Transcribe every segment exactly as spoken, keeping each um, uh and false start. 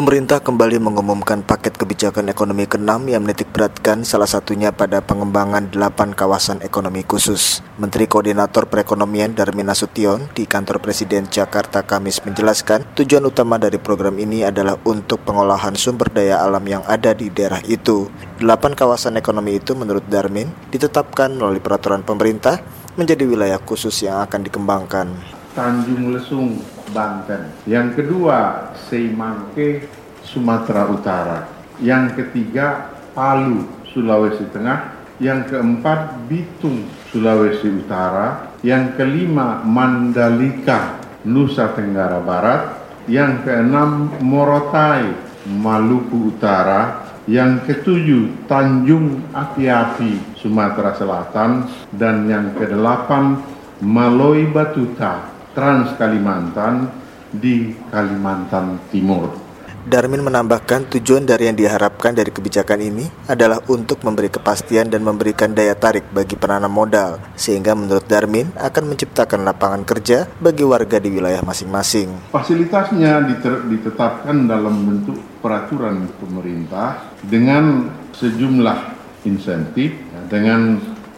Pemerintah kembali mengumumkan paket kebijakan ekonomi keenam yang menitikberatkan salah satunya pada pengembangan delapan kawasan ekonomi khusus. Menteri Koordinator Perekonomian Darmin Nasution di Kantor Presiden Jakarta Kamis menjelaskan tujuan utama dari program ini adalah untuk pengolahan sumber daya alam yang ada di daerah itu. Delapan kawasan ekonomi itu menurut Darmin ditetapkan melalui peraturan pemerintah menjadi wilayah khusus yang akan dikembangkan. Tanjung Lesung, Banten. Yang kedua, Seimangke, Sumatera Utara. Yang ketiga, Palu, Sulawesi Tengah. Yang keempat, Bitung, Sulawesi Utara. Yang kelima, Mandalika, Nusa Tenggara Barat. Yang keenam, Morotai, Maluku Utara. Yang ketujuh, Tanjung Api-Api, Sumatera Selatan. Dan yang kedelapan, Maloi Batuta, Trans Kalimantan di Kalimantan Timur. Darmin menambahkan tujuan dari yang diharapkan dari kebijakan ini adalah untuk memberi kepastian dan memberikan daya tarik bagi penanam modal, sehingga menurut Darmin akan menciptakan lapangan kerja bagi warga di wilayah masing-masing. Fasilitasnya ditetapkan dalam bentuk peraturan pemerintah dengan sejumlah insentif dengan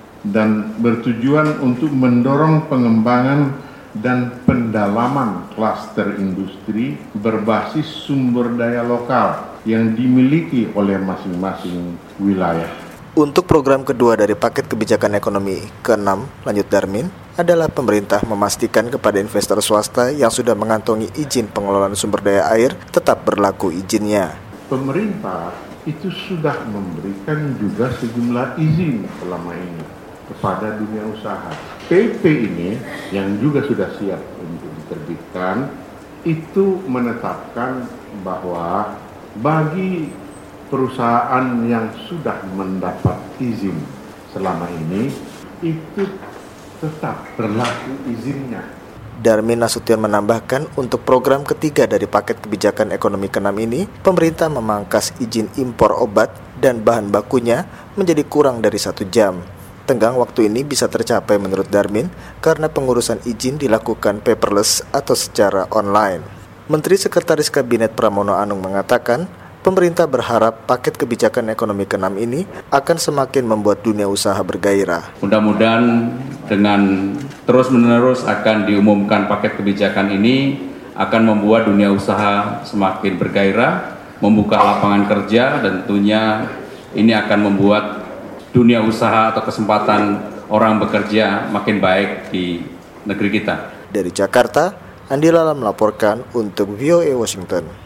dan bertujuan untuk mendorong pengembangan dan pendalaman klaster industri berbasis sumber daya lokal yang dimiliki oleh masing-masing wilayah. Untuk program kedua dari paket kebijakan ekonomi keenam, lanjut Darmin, adalah pemerintah memastikan kepada investor swasta yang sudah mengantongi izin pengelolaan sumber daya air tetap berlaku izinnya. Pemerintah itu sudah memberikan juga sejumlah izin selama ini kepada dunia usaha. P P ini yang juga sudah siap untuk diterbitkan itu menetapkan bahwa bagi perusahaan yang sudah mendapat izin selama ini itu tetap berlaku izinnya. Darmin Nasution menambahkan untuk program ketiga dari paket kebijakan ekonomi keenam ini, pemerintah memangkas izin impor obat dan bahan bakunya menjadi kurang dari satu jam. Tenggang waktu ini bisa tercapai menurut Darmin karena pengurusan izin dilakukan paperless atau secara online. Menteri Sekretaris Kabinet Pramono Anung mengatakan, pemerintah berharap paket kebijakan ekonomi keenam ini akan semakin membuat dunia usaha bergairah. Mudah-mudahan dengan terus-menerus akan diumumkan paket kebijakan ini akan membuat dunia usaha semakin bergairah, membuka lapangan kerja dan tentunya ini akan membuat dunia usaha atau kesempatan orang bekerja makin baik di negeri kita. Dari Jakarta, Andi Lala melaporkan untuk V O A Washington.